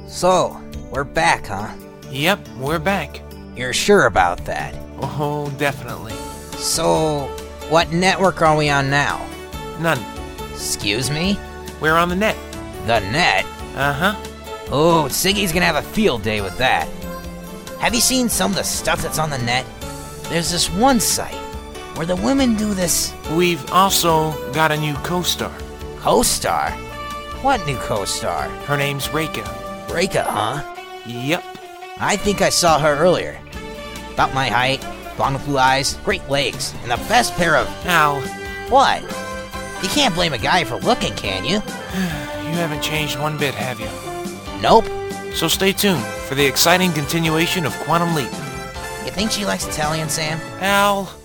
So, we're back, huh? Yep, we're back. You're sure about that? Oh, definitely. So, what network are we on now? None. Excuse me? We're on the net. The net? Uh-huh. Oh, Siggy's gonna have a field day with that. Have you seen some of the stuff that's on the net? There's this one site where the women do this... We've also got a new co-star. Co-star? What new co-star? Her name's Reika. Reika, huh? Yep. I think I saw her earlier. About my height, blonde with blue eyes, great legs, and the best pair of... Al, What? You can't blame a guy for looking, can you? you haven't changed one bit, have you? Nope. So stay tuned for the exciting continuation of Quantum Leap. You think she likes Italian, Sam? Al...